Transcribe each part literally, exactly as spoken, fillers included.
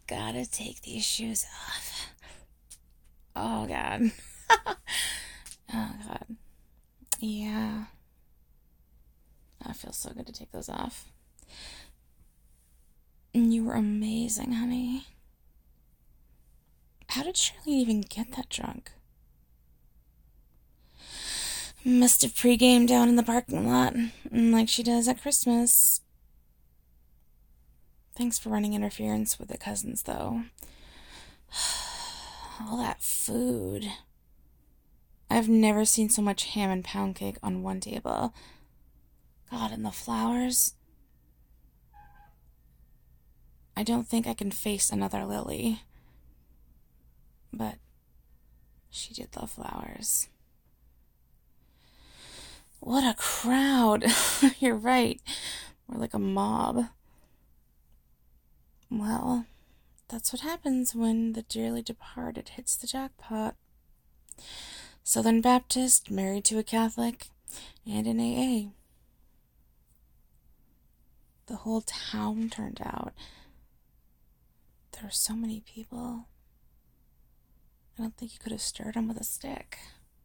gotta take these shoes off. Oh, God. Oh, God. Yeah. Oh, it feels so good to take those off. You were amazing, honey. How did Shirley even get that drunk? Must have pre-gamed down in the parking lot, like she does at Christmas. Thanks for running interference with the cousins, though. All that food. I've never seen so much ham and pound cake on one table. God, and the flowers. I don't think I can face another Lily. But she did love flowers. What a crowd. You're right. We're like a mob. Well, that's what happens when the dearly departed hits the jackpot. Southern Baptist, married to a Catholic, and in A A. The whole town turned out. There were so many people. I don't think you could have stirred them with a stick.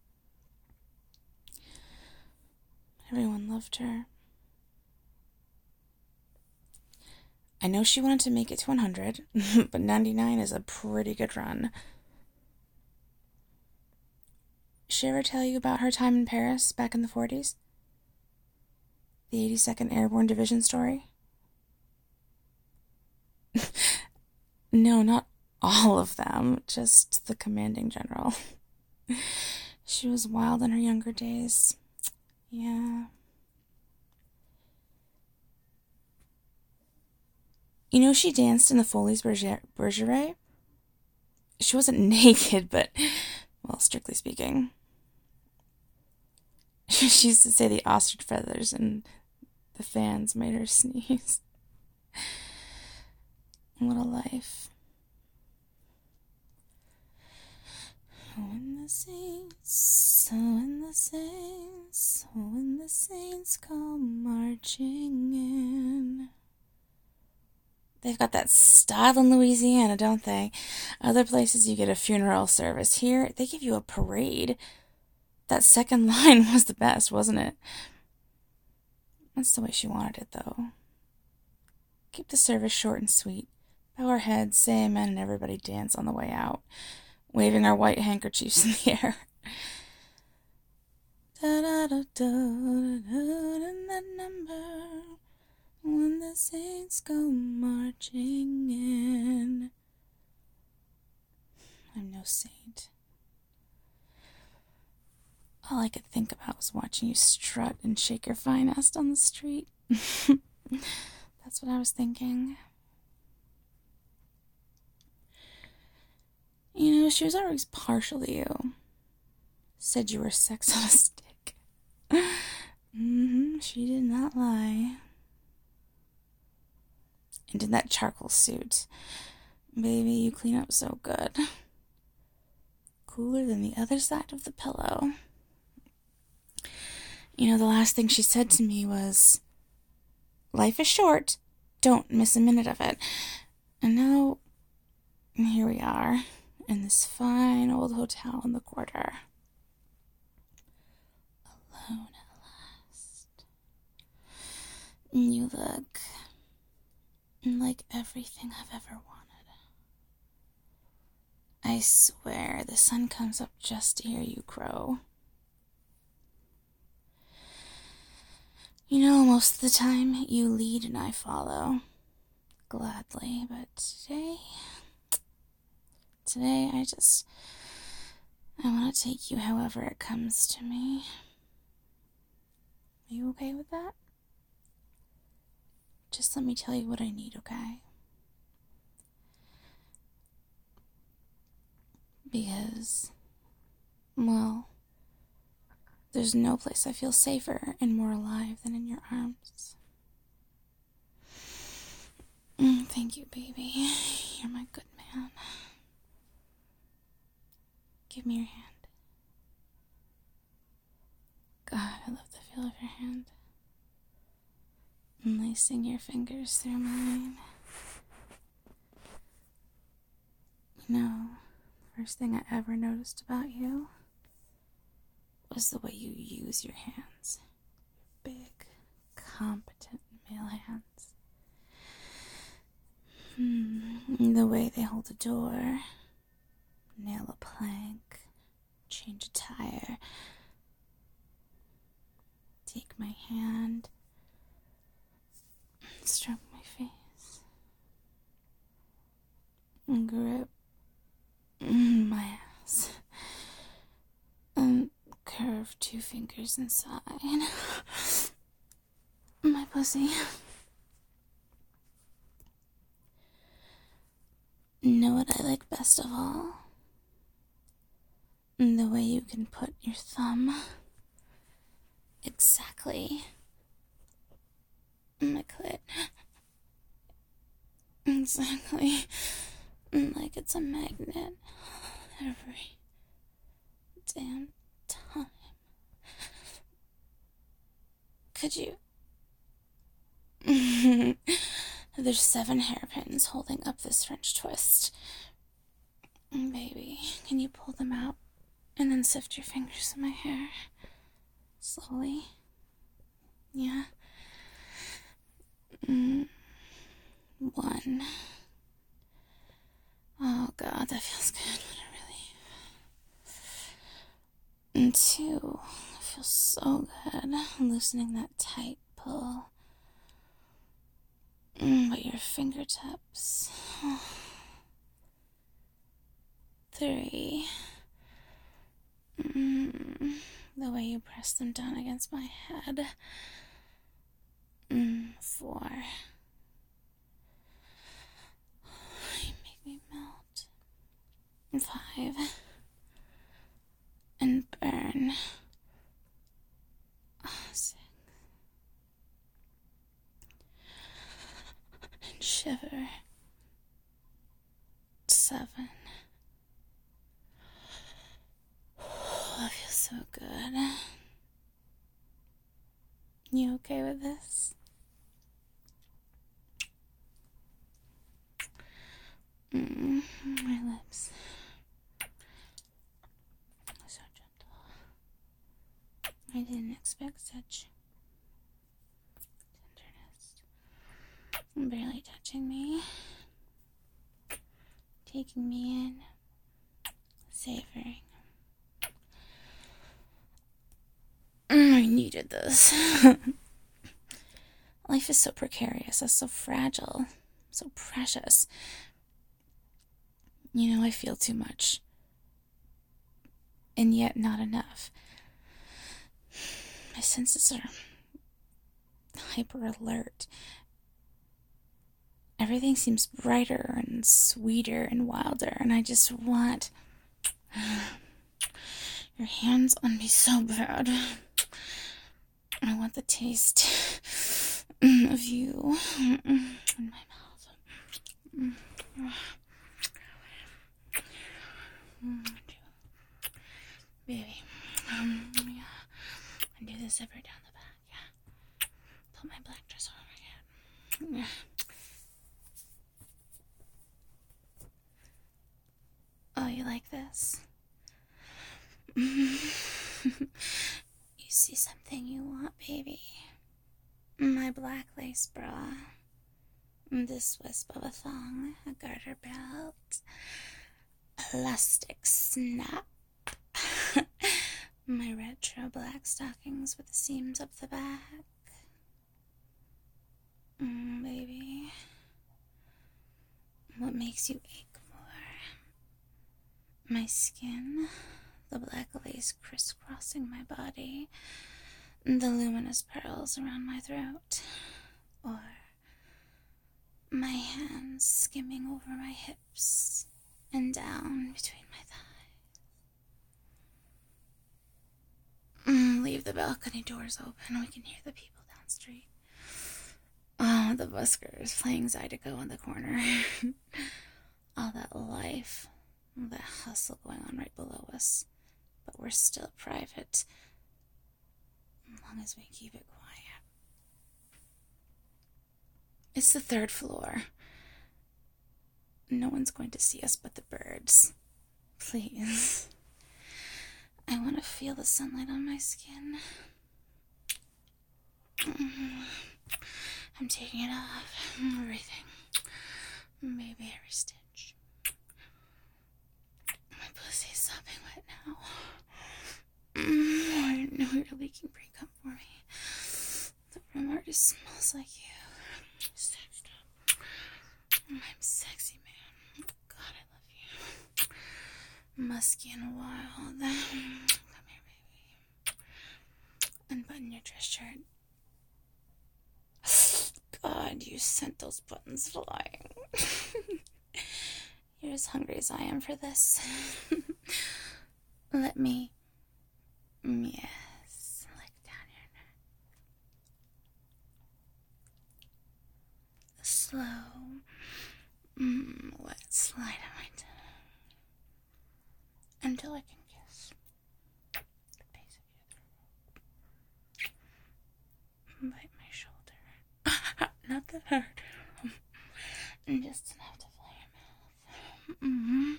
Everyone loved her. I know she wanted to make it to one hundred, but ninety-nine is a pretty good run. She ever tell you about her time in Paris back in the forties? The eighty-second Airborne Division story? No, not all of them, just the commanding general. She was wild in her younger days. Yeah. You know, she danced in the Foley's Bergeret? She wasn't naked, but, well, strictly speaking. She used to say the ostrich feathers and the fans made her sneeze. What a life. When the saints, when the saints, when the saints come marching in. They've got that style in Louisiana, don't they? Other places you get a funeral service. Here, they give you a parade. That second line was the best, wasn't it? That's the way she wanted it, though. Keep the service short and sweet. Bow our heads, say amen, and everybody dance on the way out, waving our white handkerchiefs in the air. Da-da-da-da, and that number, when the saints go marching in. I'm no saint. All I could think about was watching you strut and shake your fine ass on the street. That's what I was thinking. You know, she was always partial to you. Said you were sex on a stick. Mm-hmm, she did not lie. And in that charcoal suit, baby, you clean up so good. Cooler than the other side of the pillow. You know, the last thing she said to me was, life is short, don't miss a minute of it. And now, here we are, in this fine old hotel in the quarter. Alone at last. You look like everything I've ever wanted. I swear the sun comes up just to hear you crow. You know, most of the time you lead and I follow. Gladly, but today... Today I just... I want to take you however it comes to me. Are you okay with that? Just let me tell you what I need, okay? Because, well, there's no place I feel safer and more alive than in your arms. Mm, thank you, baby. You're my good man. Give me your hand. God, I love the feel of your hand. And lacing your fingers through mine. No, first thing I ever noticed about you was the way you use your hands. Big, competent male hands. Hmm, the way they hold a door, nail a plank, change a tire, take my hand, stroke my face, and grip my ass, and curve two fingers inside my pussy. Know what I like best of all? The way you can put your thumb exactly in my clit. Exactly like it's a magnet every damn time. Could you? There's seven hairpins holding up this French twist. Baby, can you pull them out and then sift your fingers in my hair? Slowly. Yeah. Mm. One. Oh god, that feels good, but it really... And two. It feels so good. Loosening that tight pull. Mm, but your fingertips. Three. Mm, the way you press them down against my head. Mm, four. You make me melt. Five. And burn. Six. And shiver. Seven. Oh, I feel so good. You okay with this? Mm, my lips. So gentle. I didn't expect such tenderness. Barely touching me. Taking me in. Savoring. Mm, I needed this. Life is so precarious, it's so fragile, so precious. You know, I feel too much. And yet not enough. My senses are hyper alert. Everything seems brighter and sweeter and wilder, and I just want your hands on me so bad. I want the taste of you in my mouth. Baby, um, yeah. And do this ever down the back, yeah. Put my black dress over my head. Yeah. Oh, you like this? You see something you want, baby. My black lace bra. This wisp of a thong, a garter belt, elastic snap. My retro black stockings with the seams up the back. Mm, baby. What makes you ache more? My skin, the black lace crisscrossing my body, the luminous pearls around my throat, or my hands skimming over my hips and down between my thighs. Mm, leave the balcony doors open. We can hear the people down the street. Oh, the buskers playing Zydeco in the corner. All that life, all that hustle going on right below us. But we're still private, as long as we keep it quiet. It's the third floor. No one's going to see us but the birds. Please. I want to feel the sunlight on my skin. I'm taking it off. Everything. Maybe every stitch. My pussy's sopping wet now. I didn't know you were leaking pre-cum for me. The room already smells like you. Sexed up. I'm sexy, man. God, I love you. Musky and wild. Come here, baby. Unbutton your dress shirt. God, you sent those buttons flying. You're as hungry as I am for this. Let me... Yes, lick down your neck. A slow, mm, wet slide on my tongue. Until I can kiss the base of your throat. Bite my shoulder. Not that hard. Just enough to fill your mouth. Mm-hmm.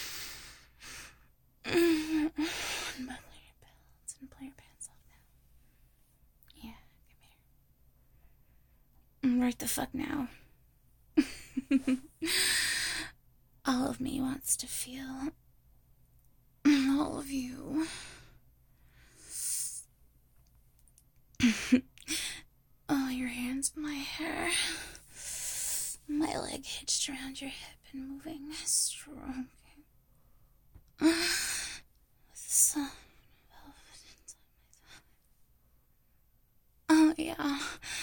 Mm-hmm. Unbuckle your belts and pull your pants off now. Yeah, come here. Right the fuck now. All of me wants to feel all of you. Oh, your hands in my hair. My leg hitched around your hip and moving, stroking. With the soft velvet inside my thigh. Oh, yeah.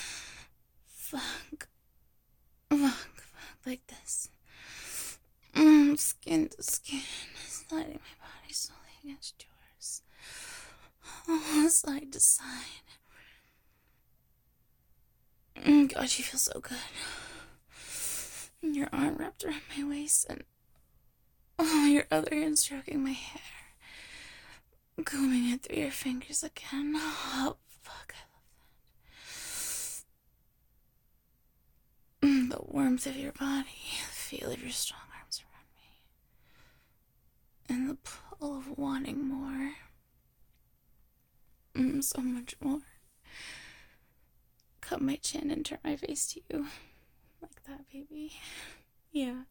Fuck. Fuck, fuck, like this. Mm, skin to skin, sliding my body slowly against yours. Oh, side to side. Mm, God, you feel so good. Your arm wrapped around my waist and oh, your other hand stroking my hair. Combing it through your fingers again. Oh, fuck, I love that. Mm, the warmth of your body, the feel of your strong arms around me. And the pull of wanting more. Mm, so much more. Cup my chin and turn my face to you. Like that, baby. Yeah.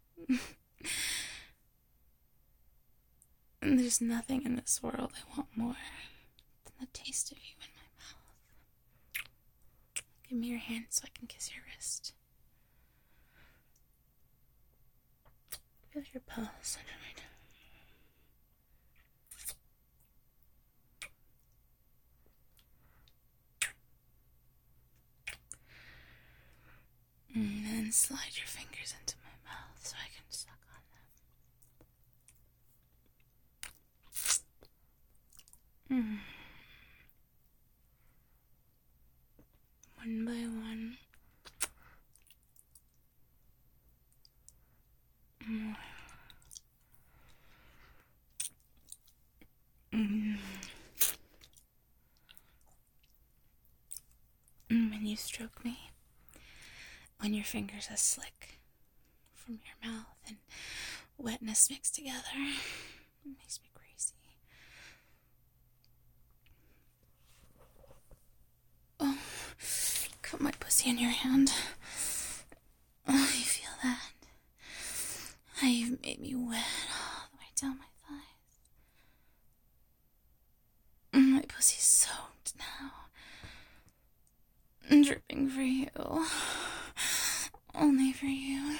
And there's nothing in this world I want more than the taste of you in my mouth. Give me your hand so I can kiss your wrist. Feel your pulse under my tongue. And then slide your fingers into my mouth so I can suck on them. Mm. One by one. Mm. Mm. When you stroke me, when your fingers are slick from your mouth and wetness mixed together, it makes me crazy. Oh, cut my pussy in your hand. Oh, you feel that? How you've made me wet all the way down my thighs. My pussy's soaked now. Dripping for you. Only for you.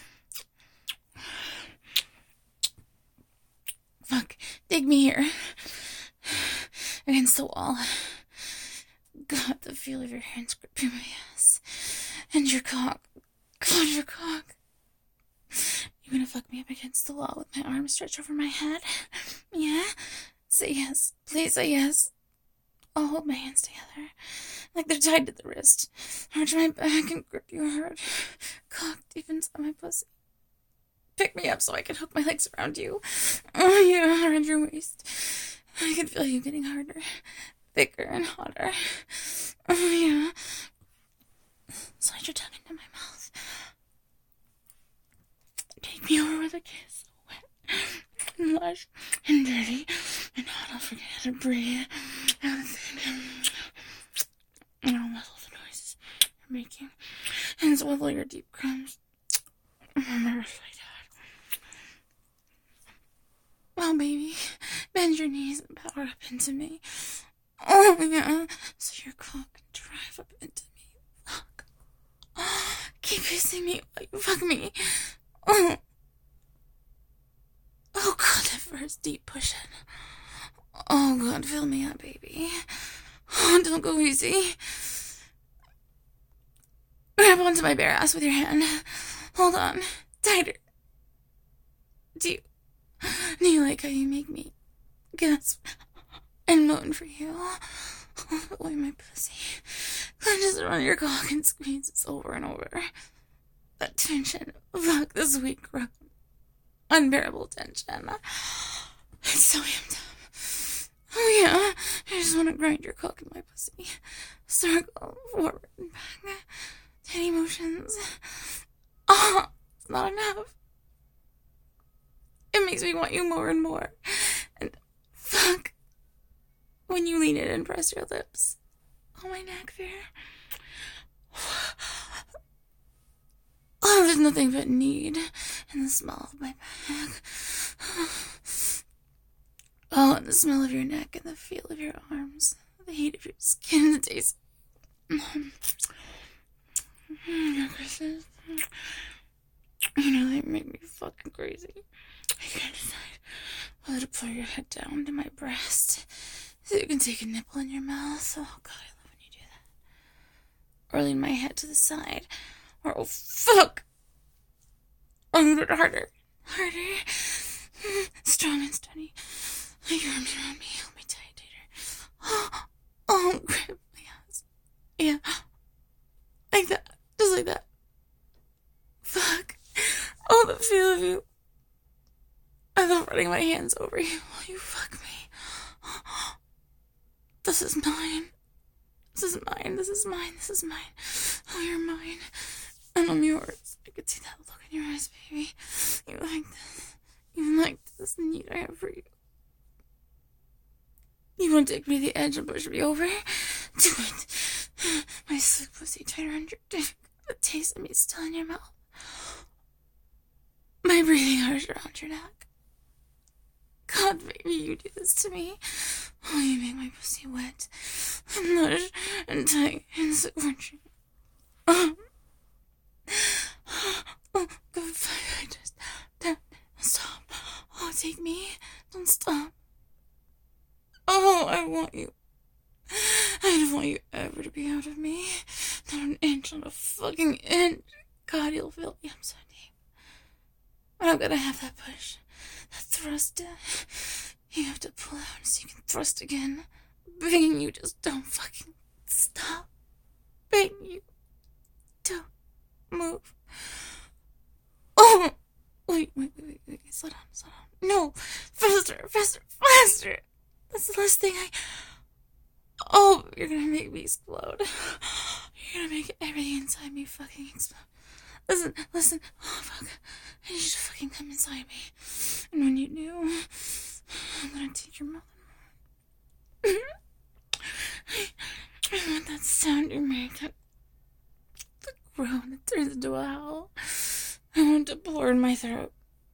Fuck, dig me here. Against the wall. God, the feel of your hands gripping my ass. And your cock. God, your cock. You gonna fuck me up against the wall with my arms stretched over my head? Yeah? Say yes. Please say yes. I'll hold my hands together, like they're tied to the wrist. Arch my back and grip you hard. Cock deep inside my pussy. Pick me up so I can hook my legs around you. Oh, yeah, around your waist. I can feel you getting harder, thicker and hotter. Oh, yeah. Slide your tongue into my mouth. Take me over with a kiss. Wet and lush and dirty. And hot, I'll forget how to breathe. And I'll muzzle the noises you're making. And swivel your deep crumbs. Remember, well, baby, bend your knees and power up into me. Oh, yeah, so your cock can drive up into me. Fuck. Keep kissing me while you fuck me. Oh, oh God, that first deep push in. Oh, God, fill me up, baby. Oh, don't go easy. Grab onto my bare ass with your hand. Hold on. Tighter. Do you... Do you like how you make me gasp and moan for you? Oh, the way my pussy clenches around your cock and squeezes over and over. That tension. Fuck, this weak, rough, unbearable tension. It's so amped up. Oh yeah, I just want to grind your cock in my pussy. Circle forward and back. Tiny motions. Oh, it's not enough. It makes me want you more and more. And fuck, when you lean in and press your lips on my neck there. Oh, there's nothing but need in the smell of my back. Oh, and the smell of your neck and the feel of your arms. The heat of your skin, the taste. Your kisses. You know, they make me fucking crazy. I can't decide whether to pull your head down to my breast so you can take a nipple in your mouth. Oh, God, I love when you do that. Or lean my head to the side. Or, oh, fuck! Oh, you do it harder. Harder. Strong and steady. Like your arms around me. Hold me tight, tighter. Oh, oh, grip my ass. Yeah. Like that. Just like that. Fuck. Oh, the feel of you. I love running my hands over you while you fuck me. This is mine. This is mine. This is mine. This is mine. Oh, you're mine. And I'm yours. I could see that look in your eyes, baby. You like this. You like this need I have for you. You want to take me to the edge and push me over? Do it. My slick pussy tight around your dick. The taste of me still in your mouth. My breathing harsh around your neck. God, baby, you do this to me. Oh, you make my pussy wet and lush and tight and so crunchy. Oh, oh, God, I just don't stop. Oh, take me. Don't stop. Oh, I want you. I don't want you ever to be out of me. Not an inch, not a fucking inch. God, you'll feel me. I'm so deep. But I'm gonna have that push. That thrust. You have to pull out so you can thrust again. Begging you, just don't fucking stop. Begging you. Don't move. Oh! Wait, wait, wait, wait, wait. Slow down, slow down. No! Faster, faster, faster! That's the last thing I... Oh, you're gonna make me explode. You're gonna make everything inside me fucking explode. Listen, listen. Oh, fuck. I need you to fucking come inside me. And when you do, I'm gonna take your mouth. I, I want that sound you make. That the groan that turns into a howl. I want to pour in my throat.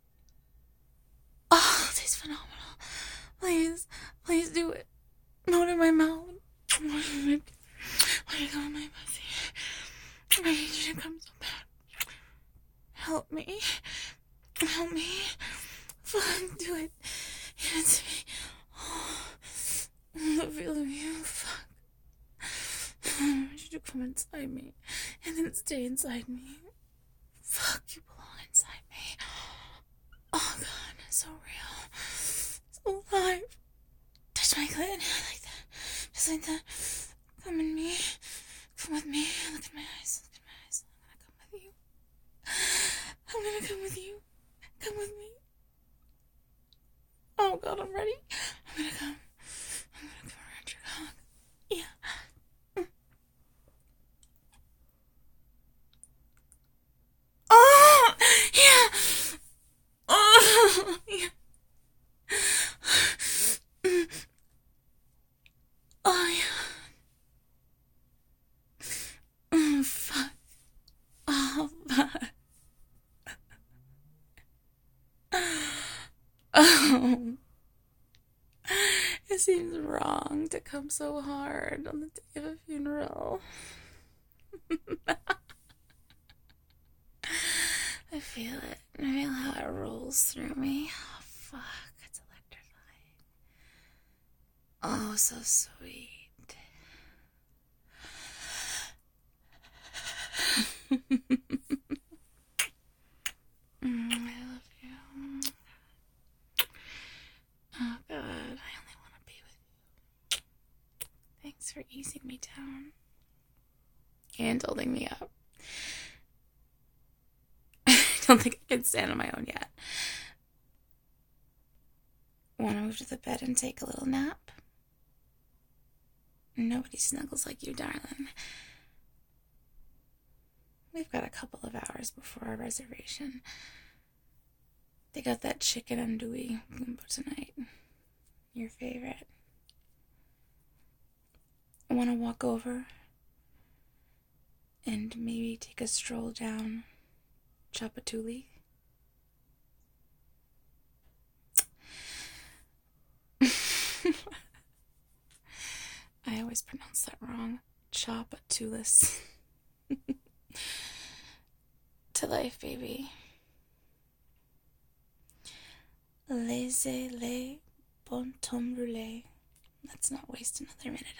Oh, it tastes phenomenal. Please, please do it. Not in my mouth. Why do you go in my pussy? I need you to come so bad. Help me. Help me. Fuck, do it. Give it to me. Oh, the feel of you. Fuck. I want you to come inside me and then stay inside me. Fuck, you belong inside me. Oh, God, it's so real. So alive. Touch my clit like that. Just like that. Come in me. Come with me. Look at my eyes. Look at my eyes. I'm gonna come with you. I'm gonna come with you. Come with me. Oh, God, I'm ready. I'm gonna come. I'm gonna come around your cock. Yeah. Oh! Yeah! It seems wrong to come so hard on the day of a funeral. I feel it. I feel how it rolls through me. Oh, fuck. It's electrifying. Oh, so sweet. Mm, I love you. Oh, God. I only want to be with you. Thanks for easing me down. And holding me up. I don't think I can stand on my own yet. Want to move to the bed and take a little nap? Nobody snuggles like you, darling. We've got a couple of hours before our reservation. They got that chicken andouille gumbo tonight. Your favorite. I want to walk over and maybe take a stroll down Chapatuli. I always pronounce that wrong. Chapatulis. To life, baby. Laissez-les bon temps brûler. Let's not waste another minute